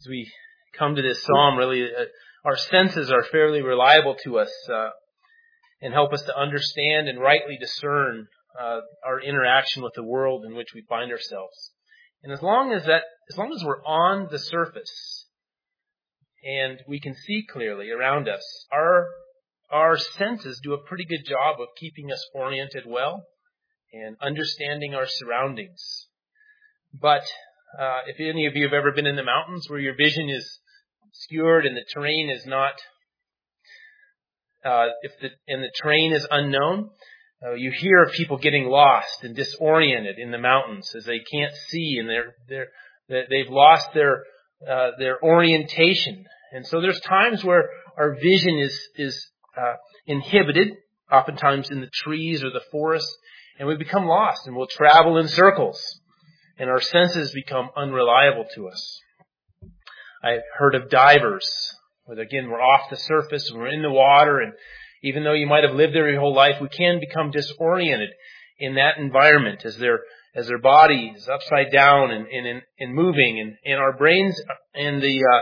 As we come to this psalm, really, our senses are fairly reliable to us and help us to understand and rightly discern our interaction with the world in which we find ourselves. And as long as we're on the surface and we can see clearly around us, our senses do a pretty good job of keeping us oriented well and understanding our surroundings. But if any of you have ever been in the mountains where your vision is obscured and the terrain is not, and the terrain is unknown, you hear of people getting lost and disoriented in the mountains as they can't see and they've lost their orientation. And so there's times where our vision is inhibited, oftentimes in the trees or the forest, and we become lost and we'll travel in circles and our senses become unreliable to us. I've heard of divers, where again we're off the surface and we're in the water, and even though you might have lived there your whole life, we can become disoriented in that environment as their body is upside down and moving, and our brains and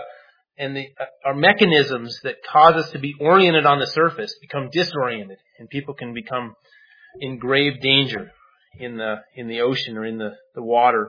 our mechanisms that cause us to be oriented on the surface become disoriented, and people can become in grave danger in the ocean or in the water.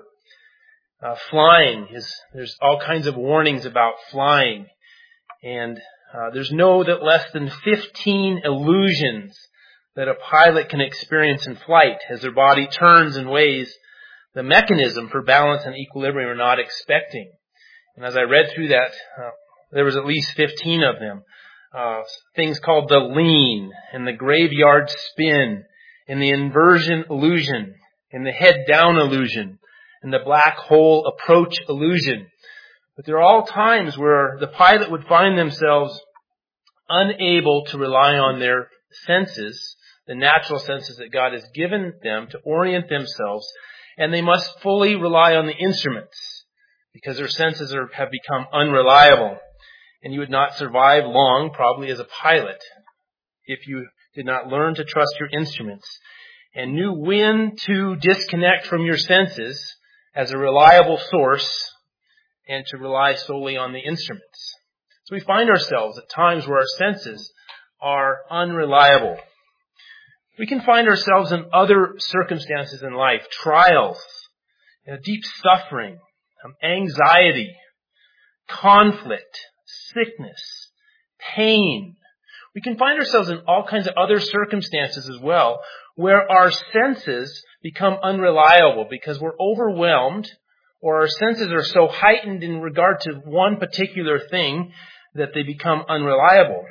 Flying there's all kinds of warnings about flying, and there's no less than 15 illusions that a pilot can experience in flight as their body turns in ways the mechanism for balance and equilibrium are not expecting. And as I read through that, there was at least 15 of them. Things called the lean and the graveyard spin and the inversion illusion and the head down illusion and the black hole approach illusion. But there are all times where the pilot would find themselves unable to rely on their senses, the natural senses that God has given them to orient themselves, and they must fully rely on the instruments because their senses have become unreliable. And you would not survive long, probably as a pilot, if you did not learn to trust your instruments and knew when to disconnect from your senses as a reliable source and to rely solely on the instruments. So we find ourselves at times where our senses are unreliable. We can find ourselves in other circumstances in life, trials, deep suffering, anxiety, conflict, sickness, pain. We can find ourselves in all kinds of other circumstances as well where our senses become unreliable because we're overwhelmed, or our senses are so heightened in regard to one particular thing that they become unreliable.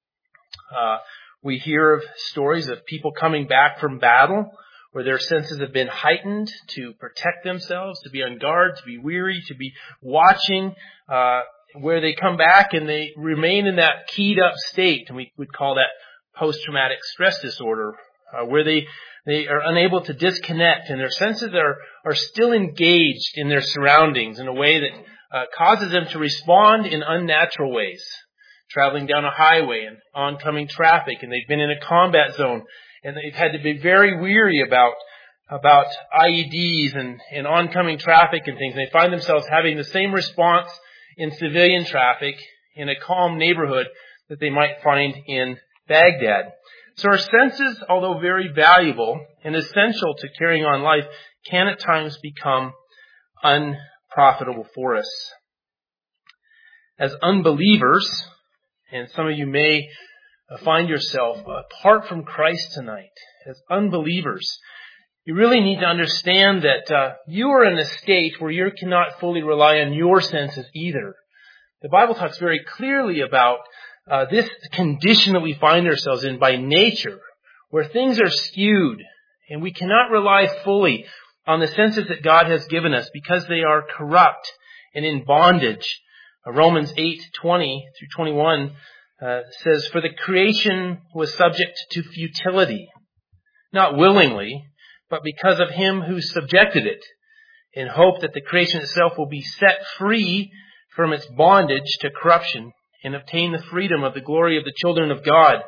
We hear of stories of people coming back from battle where their senses have been heightened to protect themselves, to be on guard, to be weary, to be watching, where they come back and they remain in that keyed up state, and we would call that post-traumatic stress disorder, where they are unable to disconnect and their senses are still engaged in their surroundings in a way that causes them to respond in unnatural ways. Traveling down a highway and oncoming traffic, and they've been in a combat zone, and they've had to be very weary about IEDs and oncoming traffic and things. And they find themselves having the same response in civilian traffic in a calm neighborhood that they might find in Baghdad. So our senses, although very valuable and essential to carrying on life, can at times become unprofitable for us. As unbelievers, and some of you may find yourself apart from Christ tonight, as unbelievers, you really need to understand that you are in a state where you cannot fully rely on your senses either. The Bible talks very clearly about this condition that we find ourselves in by nature, where things are skewed and we cannot rely fully on the senses that God has given us because they are corrupt and in bondage. Romans 8:20 through 21 says, "For the creation was subject to futility, not willingly, but because of him who subjected it, in hope that the creation itself will be set free from its bondage to corruption and obtain the freedom of the glory of the children of God."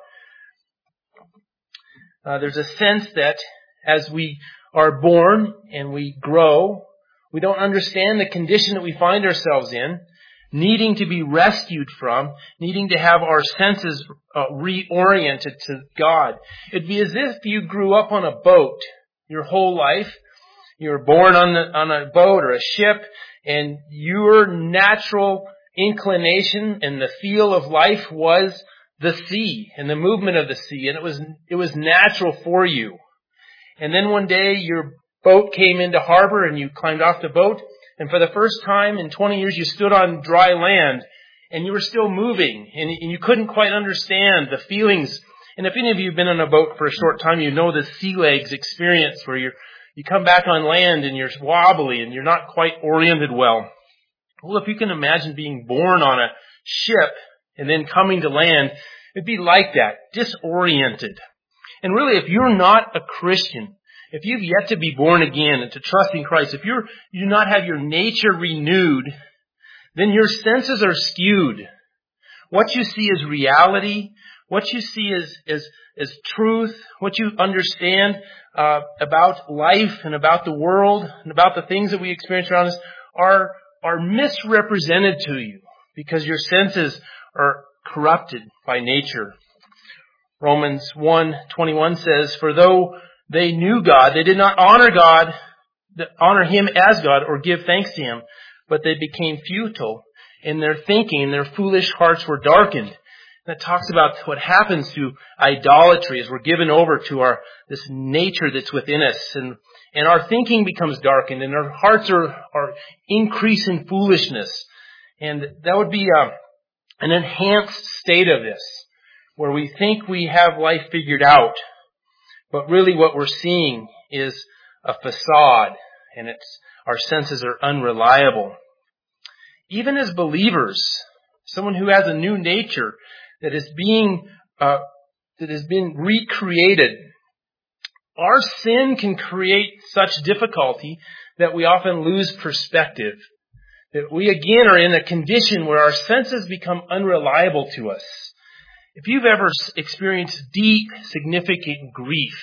There's a sense that as we are born and we grow, we don't understand the condition that we find ourselves in, needing to be rescued from, needing to have our senses reoriented to God. It'd be as if you grew up on a boat your whole life. You were born on a boat or a ship, and your natural inclination and the feel of life was the sea and the movement of the sea, and it was natural for you. And then one day your boat came into harbor and you climbed off the boat, and for the first time in 20 years you stood on dry land and you were still moving and you couldn't quite understand the feelings. And if any of you have been on a boat for a short time, you know the sea legs experience where you come back on land and you're wobbly and you're not quite oriented well. Well, if you can imagine being born on a ship and then coming to land, it'd be like that, disoriented. And really, if you're not a Christian, if you've yet to be born again and to trust in Christ, if you do not have your nature renewed, then your senses are skewed. What you see is reality. What you see is truth. What you understand about life and about the world and about the things that we experience around us are misrepresented to you because your senses are corrupted by nature. Romans 1:21 says, "For though they knew God, they did not honor Him as God or give thanks to Him, but they became futile in their thinking, and their foolish hearts were darkened." That talks about what happens to idolatry as we're given over to this nature that's within us, and our thinking becomes darkened, and our hearts are increasing foolishness. And that would be an enhanced state of this, where we think we have life figured out, but really what we're seeing is a facade, and our senses are unreliable. Even as believers, someone who has a new nature that has been recreated, our sin can create such difficulty that we often lose perspective. That we again are in a condition where our senses become unreliable to us. If you've ever experienced deep, significant grief,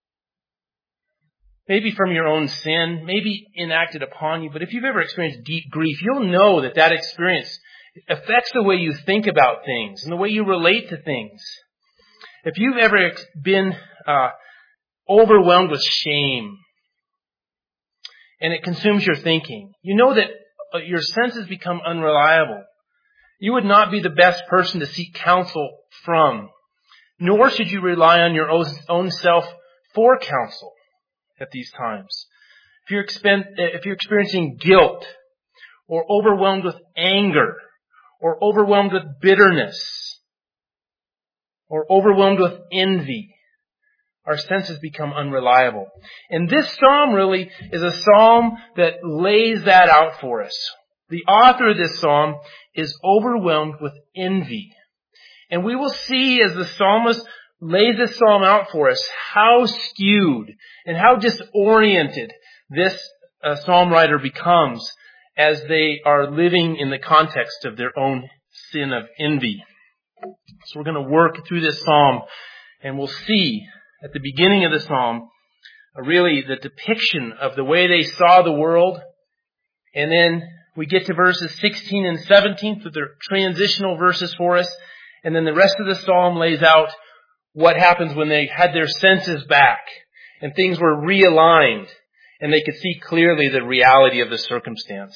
maybe from your own sin, maybe enacted upon you, but if you've ever experienced deep grief, you'll know that experience affects the way you think about things and the way you relate to things. If you've ever been overwhelmed with shame and it consumes your thinking, you know that your senses become unreliable. You would not be the best person to seek counsel from, nor should you rely on your own self for counsel at these times. If you're experiencing guilt or overwhelmed with anger or overwhelmed with bitterness or overwhelmed with envy, our senses become unreliable. And this psalm really is a psalm that lays that out for us. The author of this psalm is overwhelmed with envy. And we will see as the psalmist lays this psalm out for us how skewed and how disoriented this psalm writer becomes as they are living in the context of their own sin of envy. So we're going to work through this psalm, and we'll see at the beginning of the psalm really the depiction of the way they saw the world. And then we get to verses 16 and 17, so they're transitional verses for us. And then the rest of the psalm lays out what happens when they had their senses back and things were realigned and they could see clearly the reality of the circumstance.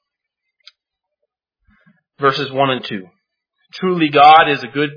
Verses 1 and 2. Truly God is good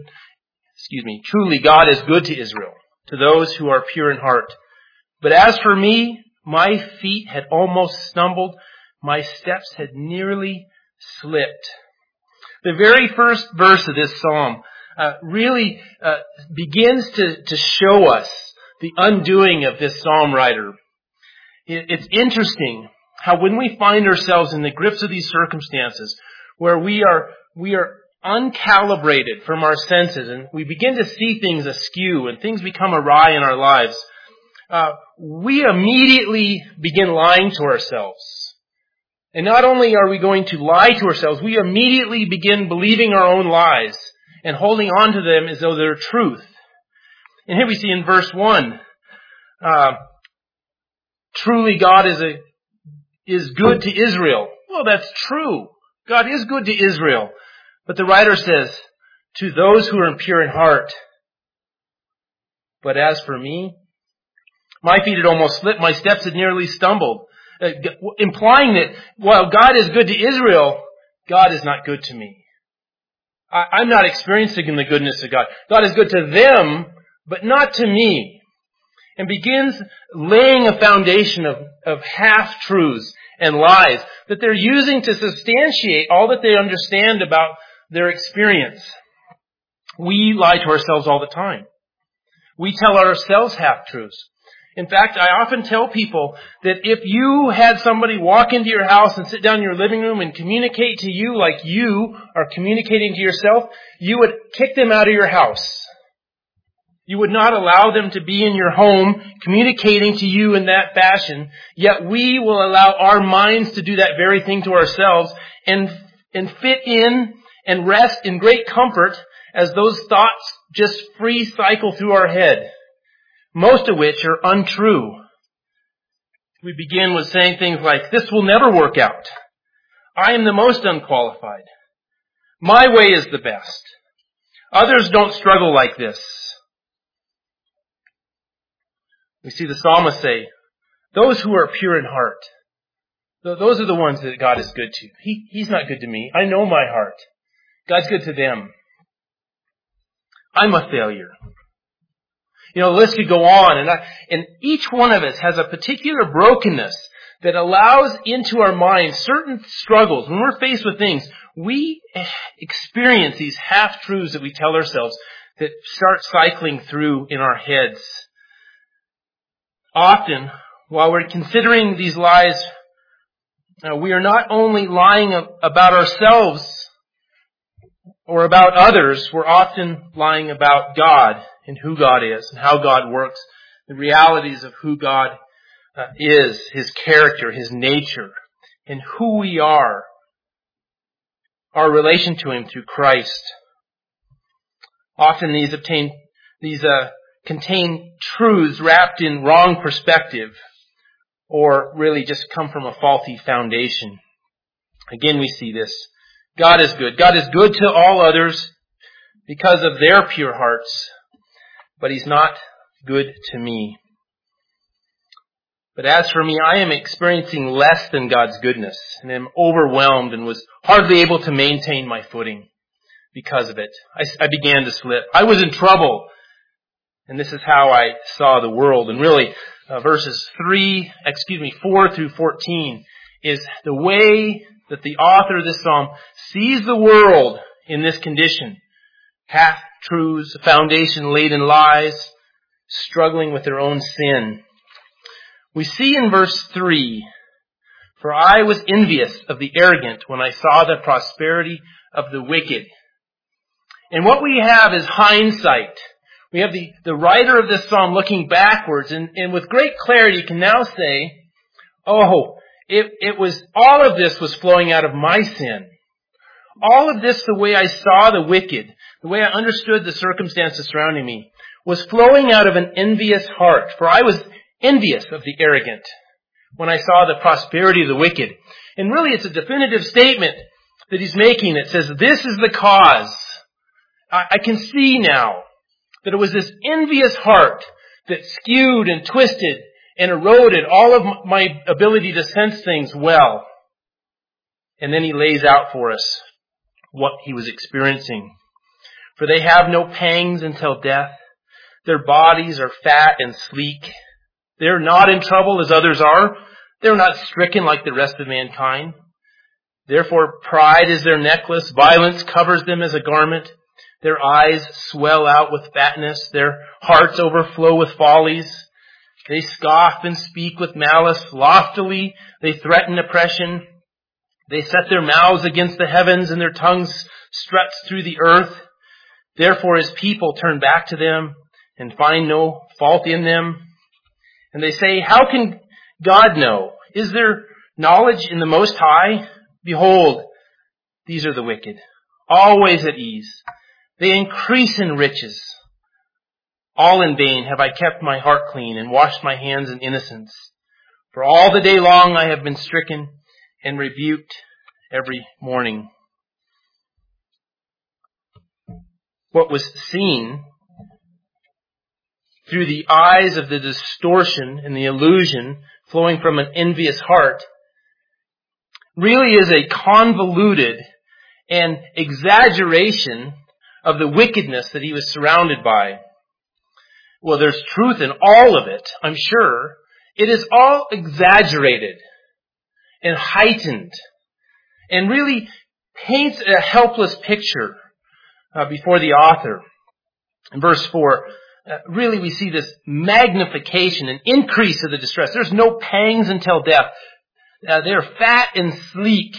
to Israel, to those who are pure in heart. But as for me, my feet had almost stumbled. My steps had nearly slipped. The very first verse of this psalm really begins to show us the undoing of this psalm writer. It's interesting how when we find ourselves in the grips of these circumstances where we are uncalibrated from our senses and we begin to see things askew and things become awry in our lives, we immediately begin lying to ourselves. And not only are we going to lie to ourselves, we immediately begin believing our own lies and holding on to them as though they're truth. And here we see in verse 1, truly God is good to Israel. Well, that's true. God is good to Israel. But the writer says, to those who are impure in heart. But as for me, my feet had almost slipped, my steps had nearly stumbled. Implying that while God is good to Israel, God is not good to me. I'm not experiencing the goodness of God. God is good to them, but not to me. And begins laying a foundation of half-truths and lies that they're using to substantiate all that they understand about their experience. We lie to ourselves all the time. We tell ourselves half-truths. In fact, I often tell people that if you had somebody walk into your house and sit down in your living room and communicate to you like you are communicating to yourself, you would kick them out of your house. You would not allow them to be in your home communicating to you in that fashion, yet we will allow our minds to do that very thing to ourselves and fit in and rest in great comfort as those thoughts just free cycle through our head, most of which are untrue. We begin with saying things like, this will never work out. I am the most unqualified. My way is the best. Others don't struggle like this. We see the psalmist say, those who are pure in heart, those are the ones that God is good to. He's not good to me. I know my heart. God's good to them. I'm a failure. The list could go on, and each one of us has a particular brokenness that allows into our minds certain struggles. When we're faced with things, we experience these half-truths that we tell ourselves that start cycling through in our heads. Often, while we're considering these lies, we are not only lying about ourselves or about others, we're often lying about God and who God is and how God works, the realities of who God is, His character, His nature, and who we are, our relation to Him through Christ. Often these contain truths wrapped in wrong perspective, or really just come from a faulty foundation. Again, we see this. God is good. God is good to all others because of their pure hearts, but He's not good to me. But as for me, I am experiencing less than God's goodness, and am overwhelmed and was hardly able to maintain my footing because of it. I began to slip. I was in trouble. And this is how I saw the world. And really, verses 4 through 14 is the way that the author of this psalm sees the world in this condition. Half-truths, a foundation laid in lies, struggling with their own sin. We see in verse 3, for I was envious of the arrogant when I saw the prosperity of the wicked. And what we have is hindsight. We have the writer of this psalm looking backwards and with great clarity can now say, all of this was flowing out of my sin. All of this, the way I saw the wicked, the way I understood the circumstances surrounding me, was flowing out of an envious heart. For I was envious of the arrogant when I saw the prosperity of the wicked. And really it's a definitive statement that he's making that says, this is the cause. I can see now that it was this envious heart that skewed and twisted and eroded all of my ability to sense things well. And then he lays out for us what he was experiencing. For they have no pangs until death. Their bodies are fat and sleek. They're not in trouble as others are. They're not stricken like the rest of mankind. Therefore pride is their necklace. Violence covers them as a garment. Their eyes swell out with fatness. Their hearts overflow with follies. They scoff and speak with malice. Loftily they threaten oppression. They set their mouths against the heavens, and their tongues struts through the earth. Therefore his people turn back to them and find no fault in them. And they say, how can God know? Is there knowledge in the Most High? Behold, these are the wicked, always at ease. They increase in riches. All in vain have I kept my heart clean and washed my hands in innocence. For all the day long I have been stricken and rebuked every morning. What was seen through the eyes of the distortion and the illusion flowing from an envious heart really is a convoluted and exaggeration of the wickedness that he was surrounded by. Well, there's truth in all of it, I'm sure. It is all exaggerated and heightened and really paints a helpless picture before the author. In verse 4, really we see this magnification and increase of the distress. There's no pangs until death. They're fat and sleek.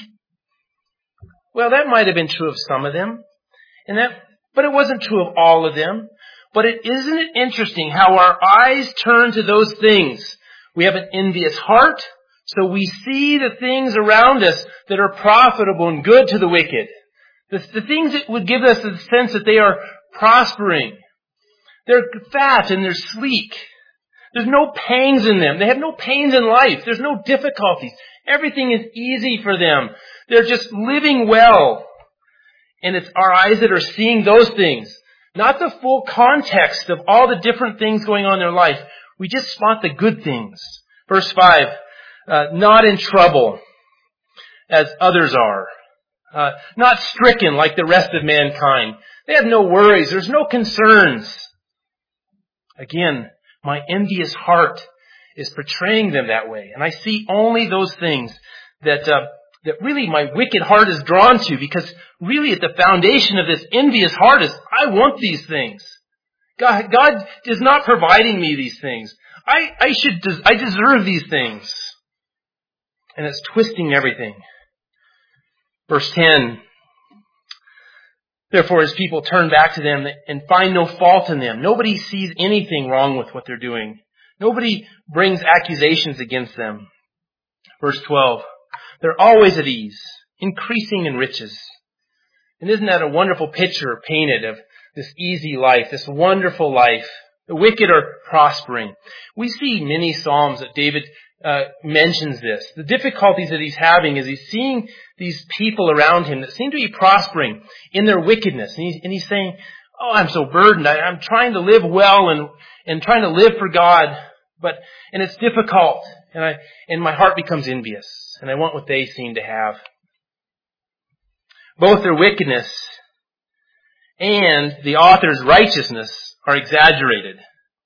Well, that might have been true of some of them, but it wasn't true of all of them. But isn't it interesting how our eyes turn to those things? We have an envious heart, so we see the things around us that are profitable and good to the wicked. The things that would give us the sense that they are prospering. They're fat and they're sleek. There's no pangs in them. They have no pains in life. There's no difficulties. Everything is easy for them. They're just living well. And it's our eyes that are seeing those things. Not the full context of all the different things going on in their life. We just spot the good things. Verse 5, not in trouble as others are. Not stricken like the rest of mankind. They have no worries. There's no concerns. Again, my envious heart is portraying them that way. And I see only those things that really my wicked heart is drawn to, because really at the foundation of this envious heart is, I want these things. God is not providing me these things. I deserve these things. And it's twisting everything. Verse 10, therefore his people turn back to them and find no fault in them. Nobody sees anything wrong with what they're doing. Nobody brings accusations against them. Verse 12, they're always at ease, increasing in riches. And isn't that a wonderful picture painted of this easy life, this wonderful life? The wicked are prospering. We see many Psalms that David mentions this. The difficulties that he's having is he's seeing these people around him that seem to be prospering in their wickedness. And he's saying, oh, I'm so burdened. I'm trying to live well and trying to live for God. And it's difficult. And my heart becomes envious. And I want what they seem to have. Both their wickedness and the author's righteousness are exaggerated.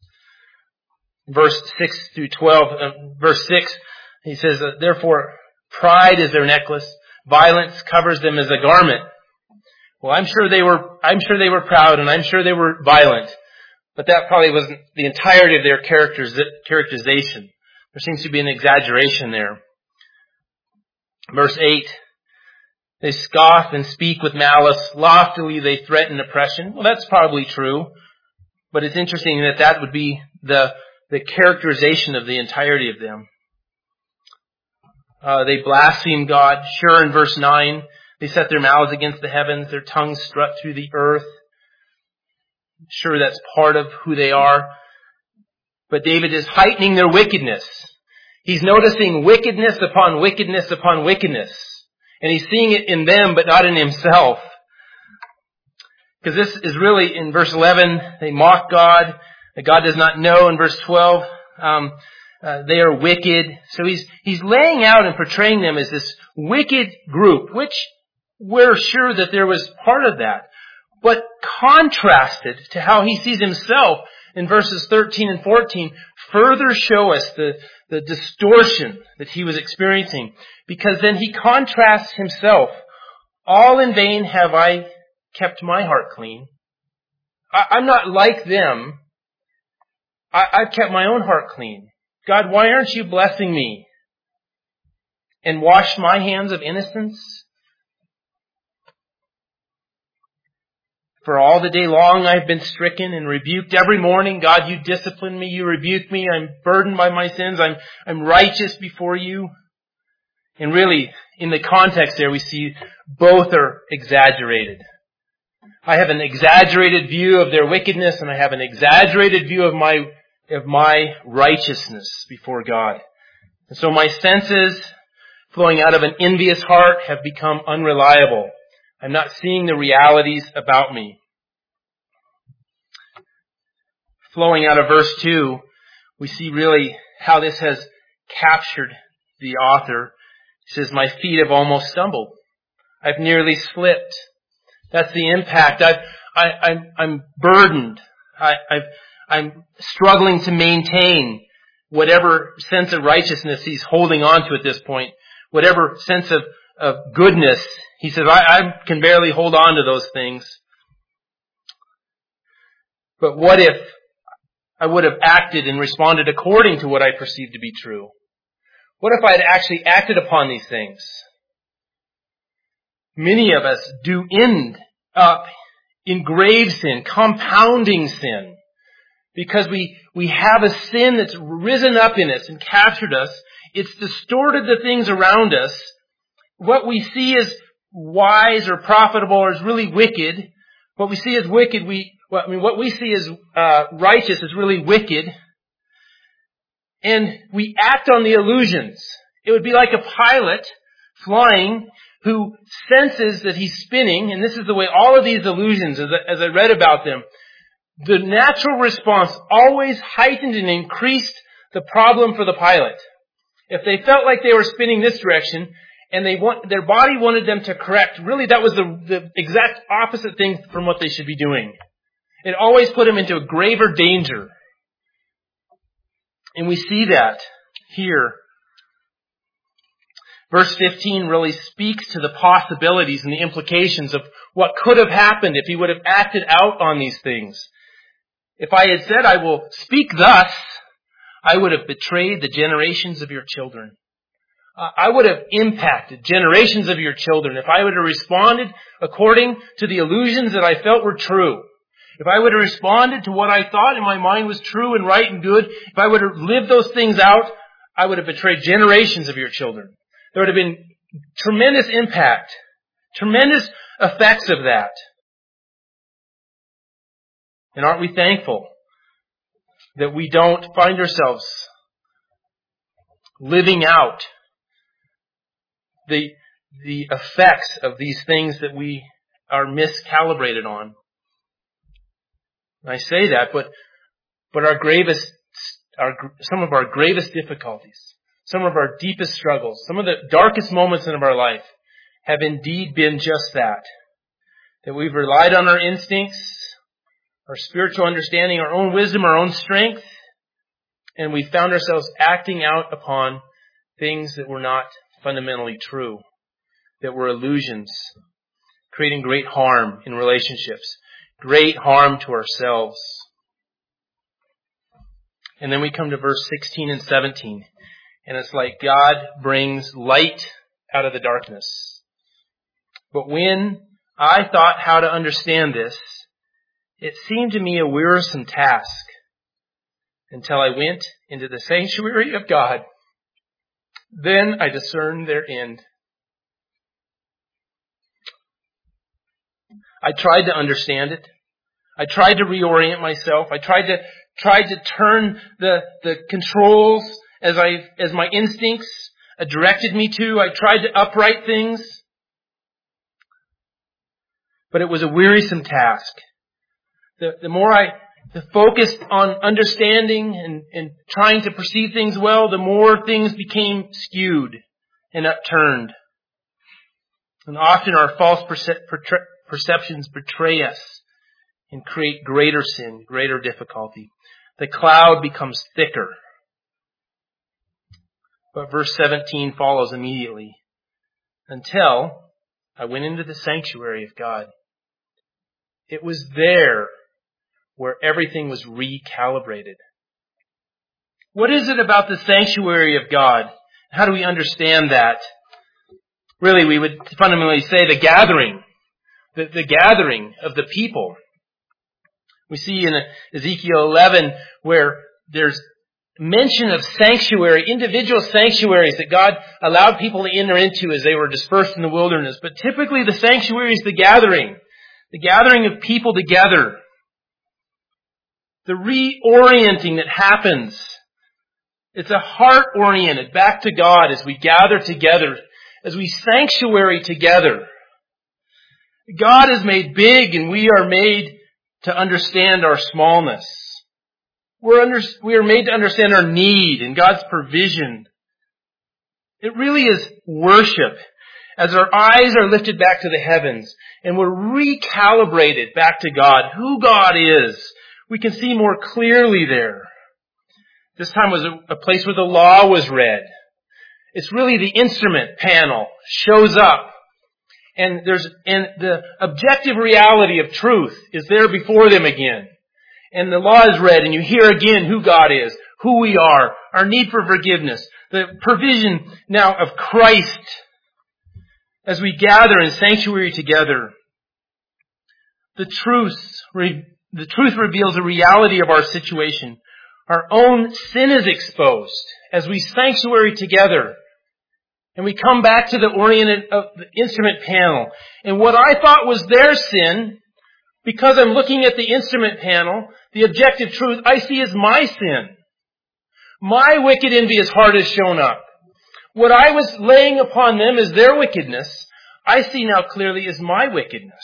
Verse 6 through 12, verse 6, he says, therefore, pride is their necklace, violence covers them as a garment. Well, I'm sure they were proud, and I'm sure they were violent, but that probably wasn't the entirety of their characterization. There seems to be an exaggeration there. Verse 8, they scoff and speak with malice, loftily they threaten oppression. Well, that's probably true, but it's interesting that would be the characterization of the entirety of them. They blaspheme God. Sure, in verse 9, they set their mouths against the heavens, their tongues strut through the earth. Sure, that's part of who they are. But David is heightening their wickedness. He's noticing wickedness upon wickedness upon wickedness. And he's seeing it in them, but not in himself. Because this is really, in verse 11, they mock God. That God does not know. In verse 12, they are wicked. So he's laying out and portraying them as this wicked group, which we're sure that there was part of that. But contrasted to how he sees himself in verses 13 and 14, further show us the distortion that he was experiencing. Because then he contrasts himself. All in vain have I kept my heart clean. I'm not like them. I've kept my own heart clean. God, why aren't you blessing me? And washed my hands of innocence? For all the day long I've been stricken and rebuked every morning. God, you discipline me, you rebuke me. I'm burdened by my sins. I'm righteous before you. And really, in the context there, we see both are exaggerated. I have an exaggerated view of their wickedness, and I have an exaggerated view of my righteousness before God. And so my senses flowing out of an envious heart have become unreliable. I'm not seeing the realities about me. Flowing out of verse 2, we see really how this has captured the author. He says, my feet have almost stumbled. I've nearly slipped. That's the impact. I'm burdened. I'm struggling to maintain whatever sense of righteousness he's holding on to at this point. Whatever sense of goodness. He says, I can barely hold on to those things. But what if I would have acted and responded according to what I perceived to be true? What if I had actually acted upon these things? Many of us do end up in grave sin, compounding sin, because we have a sin that's risen up in us and captured us. It's distorted the things around us. What we see as wise or profitable or is really wicked. What we see as wicked, what we see as righteous is really wicked. And we act on the illusions. It would be like a pilot flying who senses that he's spinning, and this is the way all of these illusions, as I read about them, the natural response always heightened and increased the problem for the pilot. If they felt like they were spinning this direction, and their body wanted them to correct, really that was the exact opposite thing from what they should be doing. It always put them into a graver danger. And we see that here. Verse 15 really speaks to the possibilities and the implications of what could have happened if he would have acted out on these things. If I had said, I will speak thus, I would have betrayed the generations of your children. I would have impacted generations of your children if I would have responded according to the illusions that I felt were true. If I would have responded to what I thought in my mind was true and right and good, if I would have lived those things out, I would have betrayed generations of your children. There would have been tremendous impact, tremendous effects of that. And aren't we thankful that we don't find ourselves living out the effects of these things that we are miscalibrated on? And I say that, but some of our gravest difficulties, some of our deepest struggles, some of the darkest moments of our life have indeed been just that. That we've relied on our instincts, our spiritual understanding, our own wisdom, our own strength, and we found ourselves acting out upon things that were not fundamentally true, that were illusions, creating great harm in relationships, great harm to ourselves. And then we come to verse 16 and 17. And it's like God brings light out of the darkness. But when I thought how to understand this, it seemed to me a wearisome task until I went into the sanctuary of God. Then I discerned their end. I tried to understand it. I tried to reorient myself. I tried to turn the controls as my instincts directed me to. I tried to upright things. But it was a wearisome task. The more I focused on understanding and trying to perceive things well, the more things became skewed and upturned. And often our false perceptions betray us and create greater sin, greater difficulty. The cloud becomes thicker. But verse 17 follows immediately. Until I went into the sanctuary of God. It was there where everything was recalibrated. What is it about the sanctuary of God? How do we understand that? Really, we would fundamentally say the gathering of the people. We see in Ezekiel 11 where there's mention of sanctuary, individual sanctuaries that God allowed people to enter into as they were dispersed in the wilderness. But typically the sanctuary is the gathering of people together. The reorienting that happens. It's a heart-oriented back to God as we gather together as we sanctuary together. God is made big and we are made to understand our smallness. We are made to understand our need and God's provision. It really is worship as our eyes are lifted back to the heavens and we're recalibrated back to God, who God is. We can see more clearly there. This time was a place where the law was read. It's really the instrument panel shows up. And the objective reality of truth is there before them again. And the law is read and you hear again who God is, who we are, our need for forgiveness, the provision now of Christ as we gather in sanctuary together. The truth reveals the reality of our situation. Our own sin is exposed as we sanctuary together. And we come back to the orient of the instrument panel. And what I thought was their sin, because I'm looking at the instrument panel, the objective truth, I see as my sin. My wicked envious heart has shown up. What I was laying upon them as their wickedness, I see now clearly as my wickedness.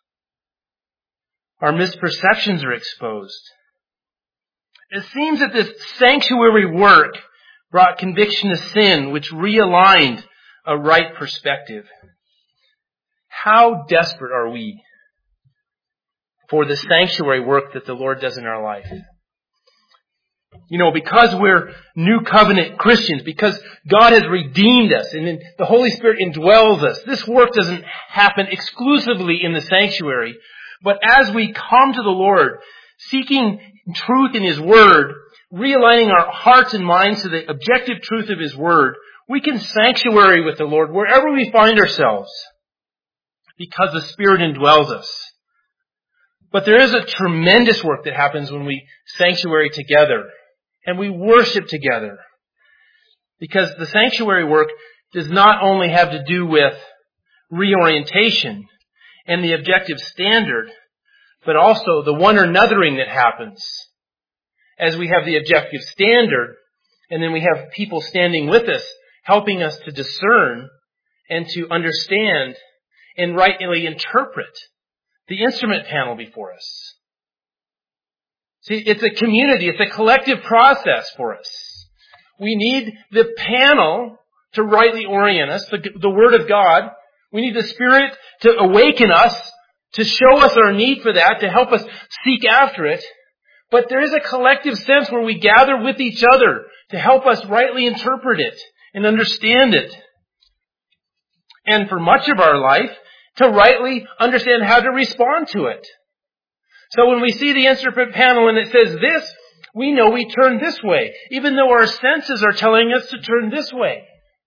Our misperceptions are exposed. It seems that this sanctuary work brought conviction of sin, which realigned a right perspective. How desperate are we for the sanctuary work that the Lord does in our life? You know, because we're new covenant Christians, because God has redeemed us and the Holy Spirit indwells us, this work doesn't happen exclusively in the sanctuary. But as we come to the Lord, seeking truth in His Word, realigning our hearts and minds to the objective truth of His Word, we can sanctuary with the Lord wherever we find ourselves because the Spirit indwells us. But there is a tremendous work that happens when we sanctuary together and we worship together. Because the sanctuary work does not only have to do with reorientation and the objective standard, but also the one anothering that happens as we have the objective standard, and then we have people standing with us, helping us to discern and to understand and rightly interpret the instrument panel before us. See, it's a community, it's a collective process for us. We need the panel to rightly orient us, the Word of God. We need the Spirit to awaken us, to show us our need for that, to help us seek after it. But there is a collective sense where we gather with each other to help us rightly interpret it and understand it. And for much of our life, to rightly understand how to respond to it. So when we see the instrument panel and it says this, we know we turn this way, even though our senses are telling us to turn this way.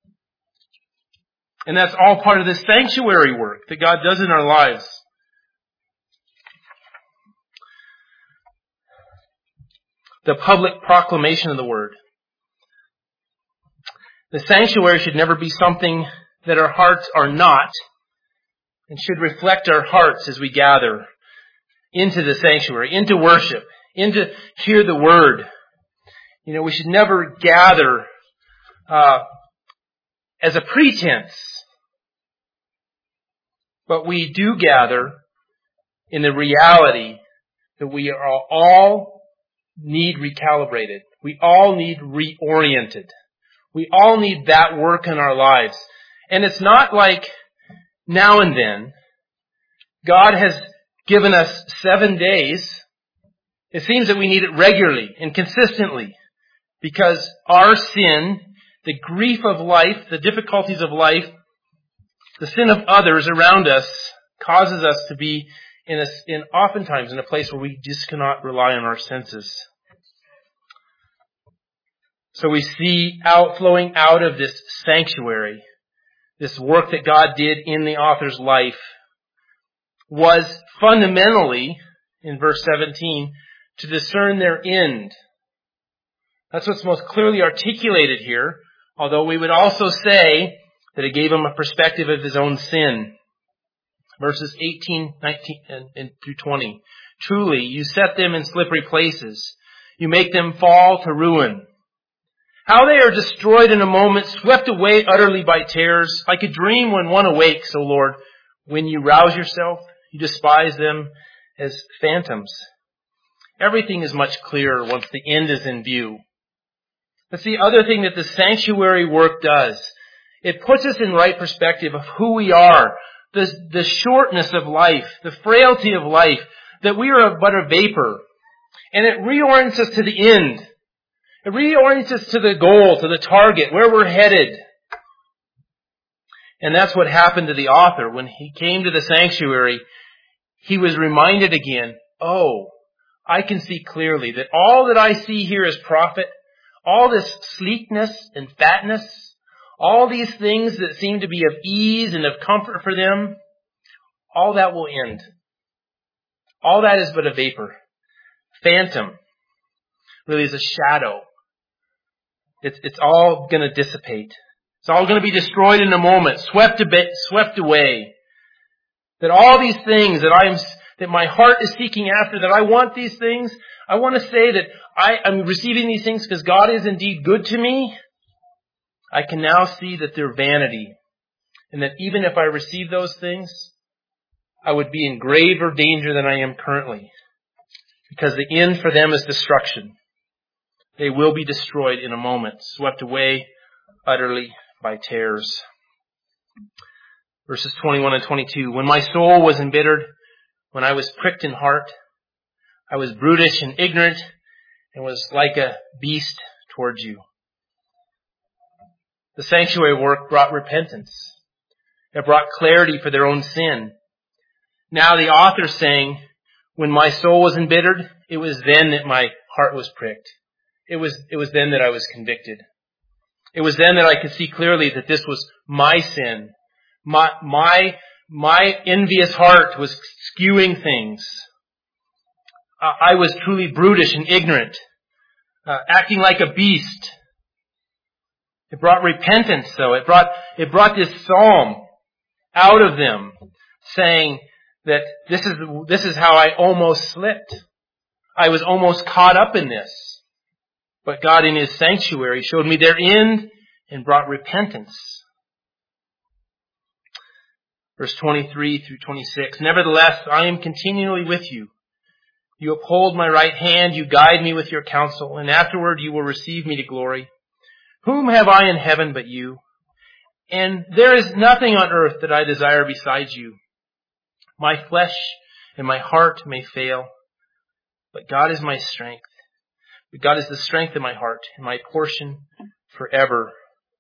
And that's all part of this sanctuary work that God does in our lives. The public proclamation of the Word. The sanctuary should never be something that our hearts are not, and should reflect our hearts as we gather into the sanctuary, into worship, into hear the Word. You know, we should never gather as a pretense, but we do gather in the reality that we are all need recalibrated. We all need reoriented. We all need that work in our lives. And it's not like now and then. God has given us 7 days. It seems that we need it regularly and consistently because our sin, the grief of life, the difficulties of life, the sin of others around us causes us to be oftentimes in a place where we just cannot rely on our senses. So we see flowing out of this sanctuary, this work that God did in the author's life, was fundamentally, in verse 17, to discern their end. That's what's most clearly articulated here, although we would also say that it gave him a perspective of his own sin. Verses 18, 19, and through 20. Truly, you set them in slippery places. You make them fall to ruin. How they are destroyed in a moment, swept away utterly by terrors, like a dream when one awakes, O Lord. When you rouse yourself, you despise them as phantoms. Everything is much clearer once the end is in view. That's the other thing that the sanctuary work does. It puts us in right perspective of who we are, the shortness of life, the frailty of life, that we are but a vapor. And it reorients us to the end. It reorients us to the goal, to the target, where we're headed. And that's what happened to the author. When he came to the sanctuary, he was reminded again, I can see clearly that all that I see here is profit, all this sleekness and fatness, all these things that seem to be of ease and of comfort for them, all that will end. All that is but a vapor. Phantom really is a shadow. It's all going to dissipate. It's all going to be destroyed in a moment, swept away. That all these things that my heart is seeking after, that I want these things, I want to say that I'm receiving these things because God is indeed good to me. I can now see that they're vanity. And that even if I receive those things, I would be in graver danger than I am currently. Because the end for them is destruction. They will be destroyed in a moment, swept away utterly by terrors. Verses 21 and 22. When my soul was embittered, when I was pricked in heart, I was brutish and ignorant and was like a beast towards you. The sanctuary work brought repentance. It brought clarity for their own sin. Now the author's saying, when my soul was embittered, it was then that my heart was pricked. It was then that I was convicted. It was then that I could see clearly that this was my sin. My envious heart was skewing things. I was truly brutish and ignorant, acting like a beast. It brought repentance, though. It brought this psalm out of them, saying that this is how I almost slipped. I was almost caught up in this. But God in His sanctuary showed me their end and brought repentance. Verse 23 through 26. Nevertheless, I am continually with you. You uphold my right hand, you guide me with your counsel, and afterward you will receive me to glory. Whom have I in heaven but you? And there is nothing on earth that I desire besides you. My flesh and my heart may fail, but God is my strength. But God is the strength of my heart and my portion forever.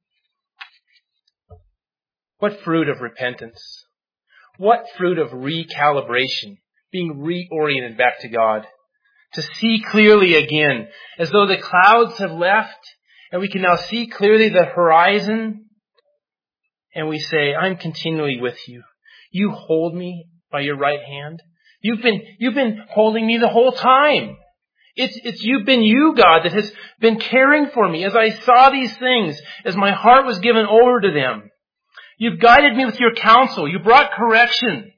What fruit of repentance? What fruit of recalibration? Being reoriented back to God. To see clearly again, as though the clouds have left and we can now see clearly the horizon. And we say, I'm continually with you. You hold me by your right hand. You've been holding me the whole time. You've been you, God, that has been caring for me as I saw these things, as my heart was given over to them. You've guided me with your counsel. You brought correction.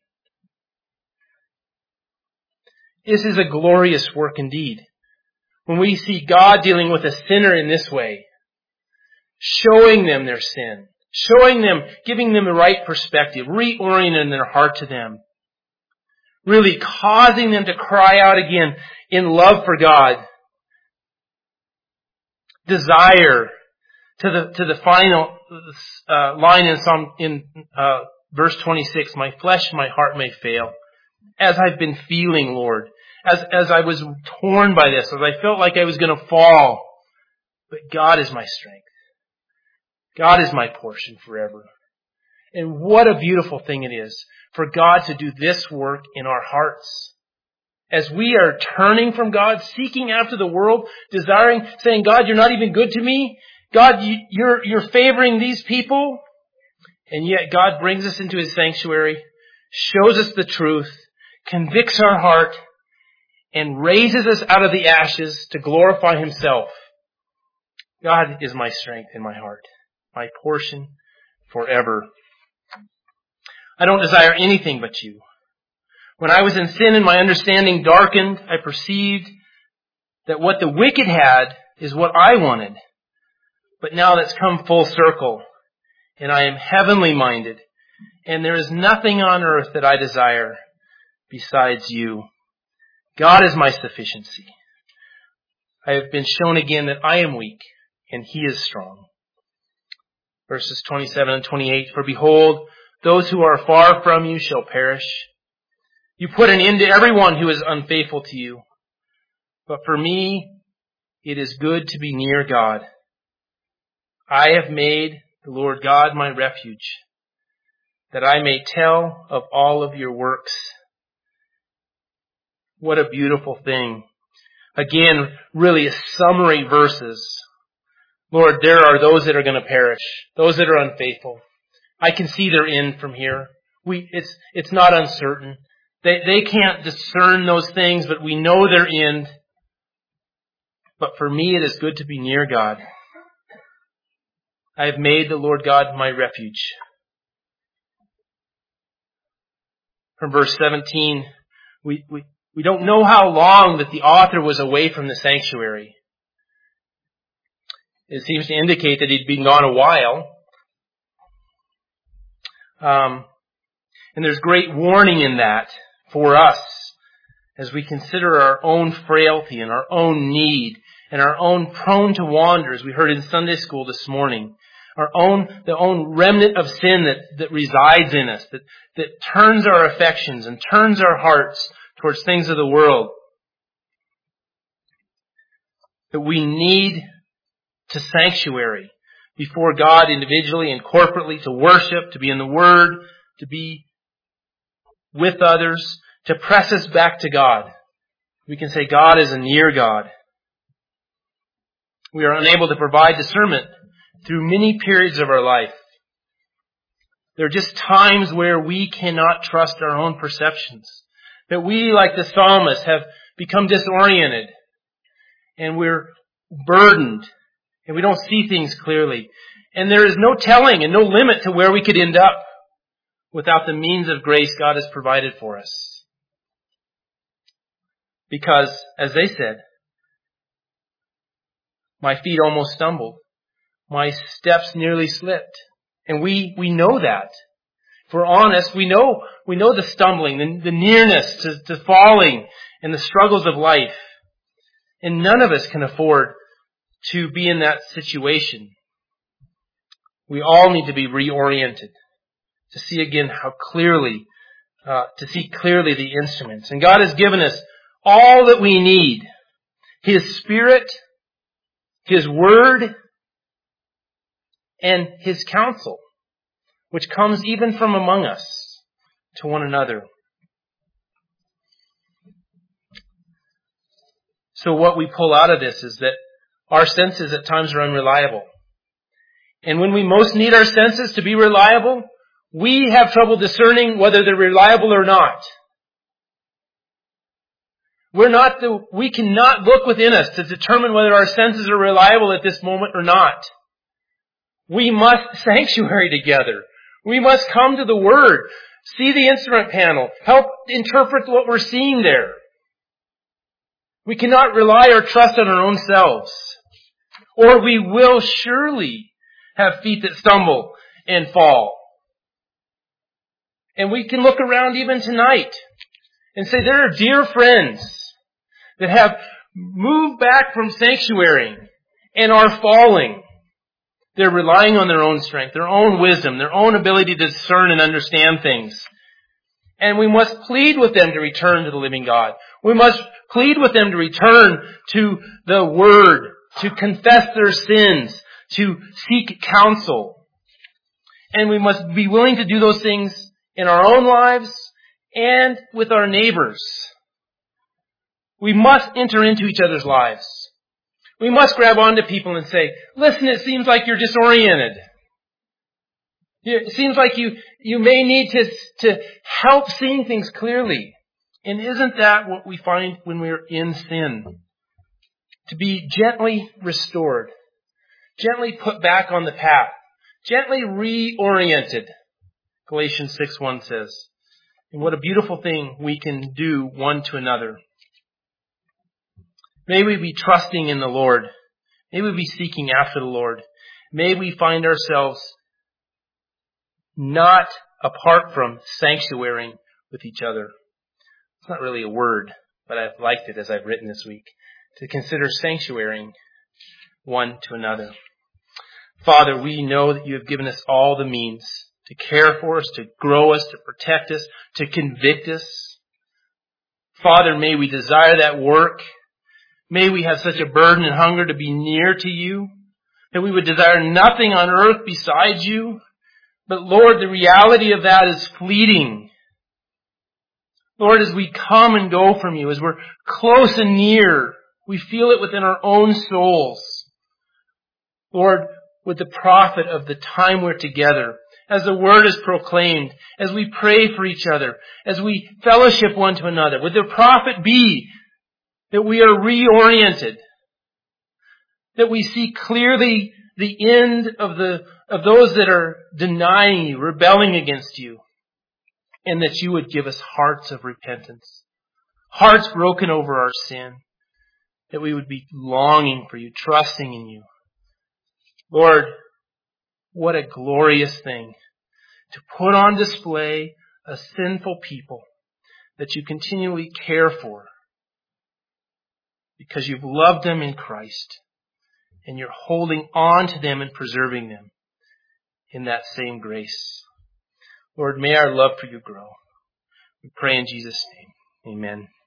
This is a glorious work indeed. When we see God dealing with a sinner in this way, showing them their sin, showing them, giving them the right perspective, reorienting their heart to them, really causing them to cry out again in love for God. Desire to the final line in verse 26. My flesh, my heart may fail. As I've been feeling, Lord, as I was torn by this, as I felt like I was going to fall. But God is my strength. God is my portion forever. And what a beautiful thing it is for God to do this work in our hearts. As we are turning from God, seeking after the world, desiring, saying, God, you're not even good to me. God, you're favoring these people. And yet God brings us into His sanctuary, shows us the truth, convicts our heart, and raises us out of the ashes to glorify Himself. God is my strength in my heart, my portion forever. I don't desire anything but you. When I was in sin and my understanding darkened, I perceived that what the wicked had is what I wanted. But now that's come full circle, and I am heavenly minded, and there is nothing on earth that I desire besides you. God is my sufficiency. I have been shown again that I am weak, and he is strong. Verses 27 and 28, for behold, those who are far from you shall perish. You put an end to everyone who is unfaithful to you. But for me, it is good to be near God. I have made the Lord God my refuge, that I may tell of all of your works. What a beautiful thing. Again, really a summary verses. Lord, there are those that are going to perish, those that are unfaithful. I can see their end from here. It's not uncertain. They can't discern those things, but we know their end. But for me, it is good to be near God. I have made the Lord God my refuge. From verse 17, we don't know how long that the author was away from the sanctuary. It seems to indicate that he'd been gone a while. And there's great warning in that for us as we consider our own frailty and our own need and our own prone to wander, as we heard in Sunday school this morning. The own remnant of sin that resides in us, that turns our affections and turns our hearts towards things of the world. That we need to sanctuary before God individually and corporately, to worship, to be in the Word, to be with others, to press us back to God. We can say God is a near God. We are unable to provide discernment through many periods of our life. There are just times where we cannot trust our own perceptions. That we, like the psalmist, have become disoriented. And we're burdened. And we don't see things clearly. And there is no telling and no limit to where we could end up without the means of grace God has provided for us. Because, as they said, my feet almost stumbled. My steps nearly slipped. And we know that. If we're honest, we know the stumbling, the nearness to falling and the struggles of life. And none of us can afford to be in that situation. We all need to be reoriented to see again to see clearly the instruments. And God has given us all that we need. His Spirit, His Word, and His counsel, which comes even from among us to one another. So what we pull out of this is that our senses at times are unreliable. And when we most need our senses to be reliable, we have trouble discerning whether they're reliable or not. We cannot look within us to determine whether our senses are reliable at this moment or not. We must sanctuary together. We must come to the Word, see the instrument panel, help interpret what we're seeing there. We cannot rely or trust on our own selves, or we will surely have feet that stumble and fall. And we can look around even tonight and say there are dear friends that have moved back from sanctuary and are falling. They're relying on their own strength, their own wisdom, their own ability to discern and understand things. And we must plead with them to return to the living God. We must plead with them to return to the Word, to confess their sins, to seek counsel. And we must be willing to do those things in our own lives and with our neighbors. We must enter into each other's lives. We must grab onto people and say, listen, it seems like you're disoriented. It seems like you may need to help seeing things clearly. And isn't that what we find when we're in sin? To be gently restored, gently put back on the path, gently reoriented. Galatians 6:1 says. And what a beautiful thing we can do one to another. May we be trusting in the Lord. May we be seeking after the Lord. may we find ourselves not apart from sanctuarying with each other. It's not really a word, but I've liked it as I've written this week, to consider sanctuarying one to another. Father, we know that you have given us all the means to care for us, to grow us, to protect us, to convict us. Father, may we desire that work. May we have such a burden and hunger to be near to you, that we would desire nothing on earth besides you. But Lord, the reality of that is fleeting. Lord, as we come and go from you, as we're close and near, we feel it within our own souls. Lord, with the profit of the time we're together, as the word is proclaimed, as we pray for each other, as we fellowship one to another, would the profit be that we are reoriented, that we see clearly the end of those that are denying you, rebelling against you, and that you would give us hearts of repentance, hearts broken over our sin, that we would be longing for you, trusting in you. Lord, what a glorious thing to put on display a sinful people that you continually care for because you've loved them in Christ and you're holding on to them and preserving them in that same grace. Lord, may our love for you grow. We pray in Jesus' name. Amen.